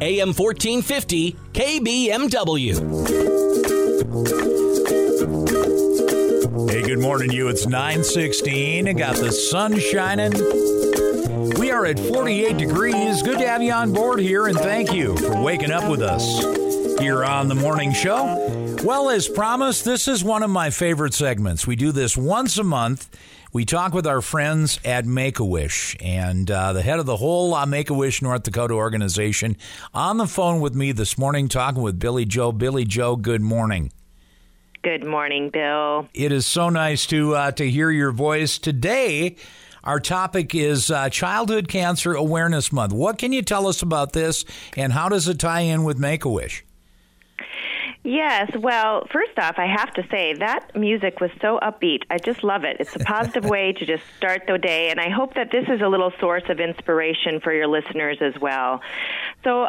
AM 1450, KBMW. Hey, good morning to you. It's 9:16. I got the sun shining. We are at 48 degrees. Good to have you on board here, and thank you for waking up with us here on the morning show. Well, as promised, this is one of my favorite segments. We do this once a month. We talk with our friends at Make-A-Wish, and the head of the whole Make-A-Wish North Dakota organization on the phone with me this morning, talking with Billy Joe. Billy Joe, good morning. Good morning, Bill. It is so nice to hear your voice. Today, our topic is Childhood Cancer Awareness Month. What can you tell us about this, and how does it tie in with Make-A-Wish? Yes, well, first off, I have to say that music was so upbeat. I just love it. It's a positive way to just start the day, and I hope that this is a little source of inspiration for your listeners as well. So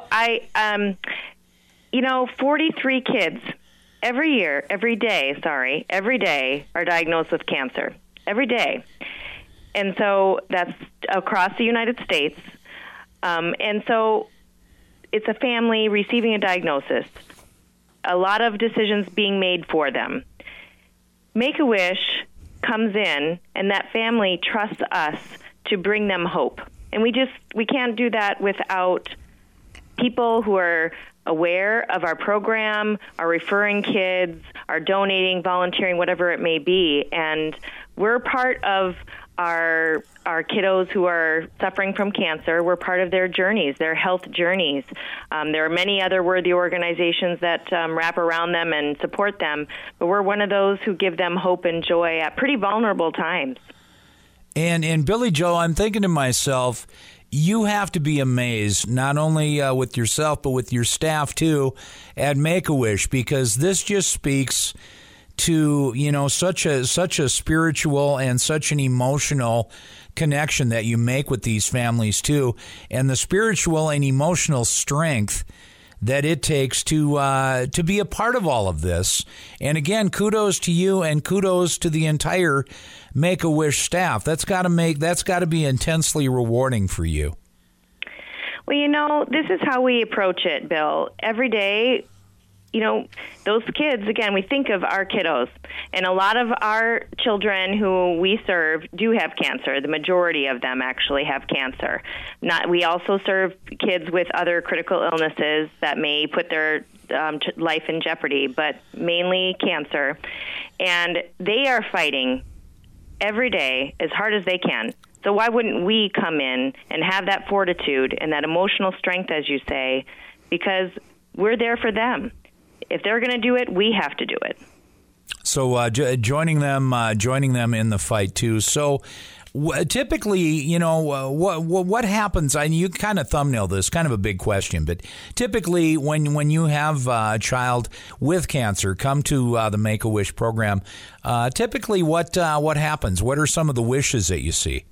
43 kids every day are diagnosed with cancer. Every day. And so that's across the United States. And so it's a family receiving a diagnosis. A lot of decisions being made for them. Make-A-Wish comes in, and that family trusts us to bring them hope. And we can't do that without people who are aware of our program, are referring kids, are donating, volunteering, whatever it may be. And we're part of our kiddos who are suffering from cancer. We're part of their journeys, their health journeys. There are many other worthy organizations that wrap around them and support them, but we're one of those who give them hope and joy at pretty vulnerable times. And Billy Joe, I'm thinking to myself, you have to be amazed, not only with yourself, but with your staff too at Make-A-Wish, because this just speaks to, such a spiritual and such an emotional connection that you make with these families too, and the spiritual and emotional strength that it takes to be a part of all of this. And again, kudos to you and kudos to the entire Make-A-Wish staff. That's got to be intensely rewarding for you. Well, this is how we approach it, Bill. Every day, those kids, again, we think of our kiddos, and a lot of our children who we serve do have cancer. The majority of them actually have cancer. We also serve kids with other critical illnesses that may put their life in jeopardy, but mainly cancer. And they are fighting every day as hard as they can. So why wouldn't we come in and have that fortitude and that emotional strength, as you say, because we're there for them. If they're going to do it, we have to do it. So joining them in the fight too. So typically, what happens? You kind of thumbnail this, kind of a big question, but typically when you have a child with cancer come to the Make-A-Wish program, typically what happens? What are some of the wishes that you see?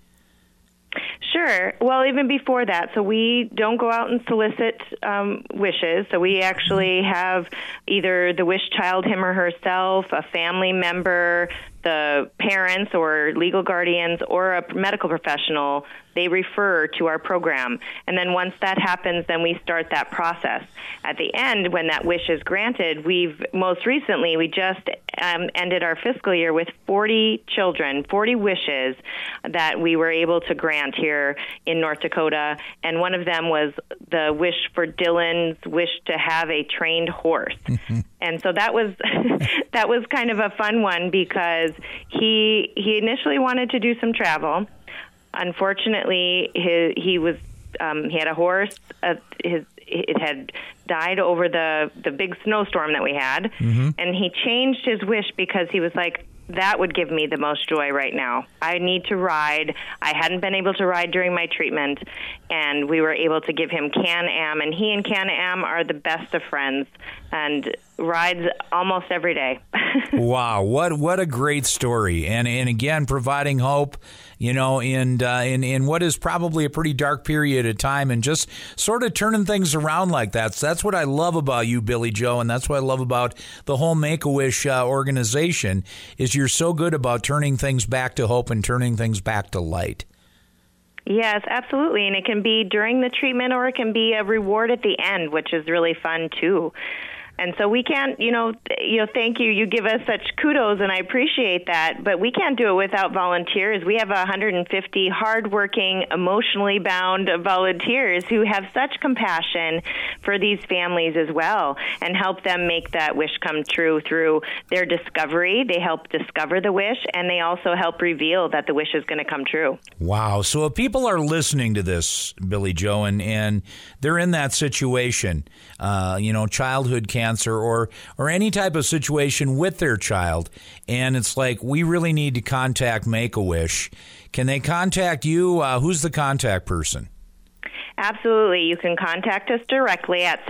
Sure. Well, even before that, so we don't go out and solicit wishes. So we actually have either the wish child, him or herself, a family member, the parents or legal guardians, or a medical professional. They refer to our program. And then once that happens, then we start that process. At the end, when that wish is granted, we just ended our fiscal year with 40 children, 40 wishes that we were able to grant here in North Dakota. And one of them was the wish for Dylan's wish to have a trained horse. And so that was that was kind of a fun one because he initially wanted to do some travel. Unfortunately, he had a horse. It had died over the big snowstorm that we had, and he changed his wish because he was like, that would give me the most joy right now. I need to ride. I hadn't been able to ride during my treatment, and we were able to give him Can-Am, and he and Can-Am are the best of friends and rides almost every day. Wow, what a great story. And again, providing hope, in what is probably a pretty dark period of time, and just sort of turning things around like that. So that's what I love about you, Billy Joe, and that's what I love about the whole Make-A-Wish organization, is you're so good about turning things back to hope and turning things back to light. Yes, absolutely. And it can be during the treatment or it can be a reward at the end, which is really fun too. And so we can't, thank you. You give us such kudos, and I appreciate that. But we can't do it without volunteers. We have 150 hardworking, emotionally bound volunteers who have such compassion for these families as well and help them make that wish come true through their discovery. They help discover the wish, and they also help reveal that the wish is going to come true. Wow. So if people are listening to this, Billy Joe, and they're in that situation, childhood cancer or any type of situation with their child, and it's like, we really need to contact Make-A-Wish. Can they contact you? Who's the contact person? Absolutely. You can contact us directly at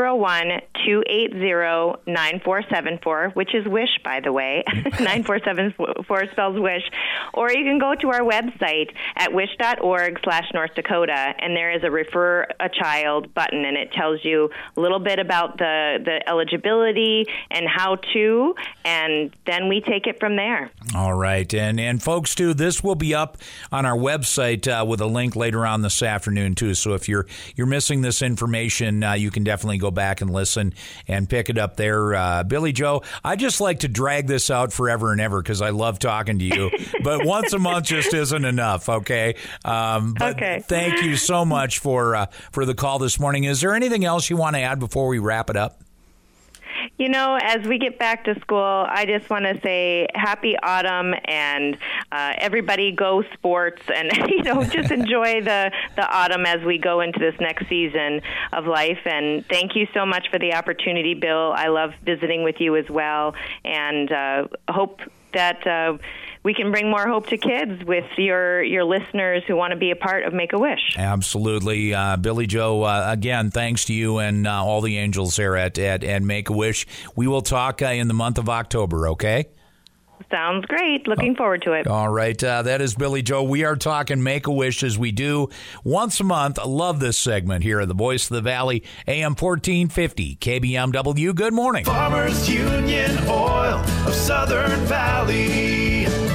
701-280-9474, which is WISH, by the way. 9474 spells WISH. Or you can go to our website at wish.org/North Dakota, and there is a Refer a Child button, and it tells you a little bit about the eligibility and how to, and then we take it from there. All right. And folks, too, this will be up on our website with a link later on this afternoon, too. So if you're missing this information, you can definitely go back and listen and pick it up there. Billy Joe, I just like to drag this out forever and ever because I love talking to you. But once a month just isn't enough, okay? But thank you so much for the call this morning. Is there anything else you want to add before we wrap it up? As we get back to school, I just want to say happy autumn, and everybody go sports, and just enjoy the autumn as we go into this next season of life. And thank you so much for the opportunity, Bill. I love visiting with you as well, and hope that we can bring more hope to kids with your listeners who want to be a part of Make-A-Wish. Absolutely. Billy Joe, again, thanks to you and all the angels there at Make-A-Wish. We will talk in the month of October, okay? Sounds great. Looking forward to it. All right. That is Billy Joe. We are talking Make-A-Wish as we do once a month. I love this segment here at the Voice of the Valley, AM 1450, KBMW. Good morning. Farmers Union Oil of Southern Valley.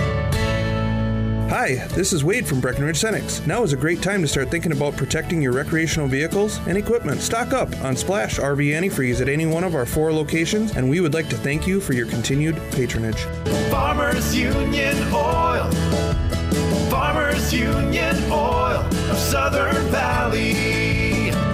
Hi, this is Wade from Breckenridge Cenex. Now is a great time to start thinking about protecting your recreational vehicles and equipment. Stock up on Splash RV Antifreeze at any one of our 4 locations, and we would like to thank you for your continued patronage. Farmers Union Oil. Farmers Union Oil of Southern Valley.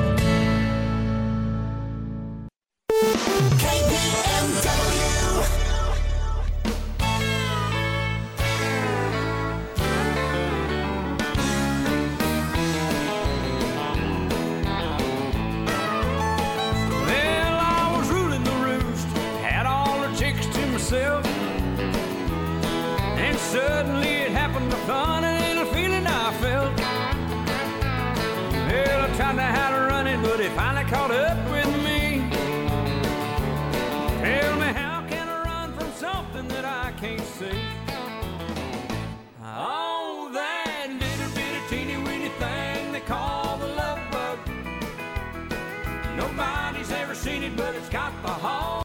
And suddenly it happened, a funny little feeling I felt. Well, I tried to how to run it, but it finally caught up with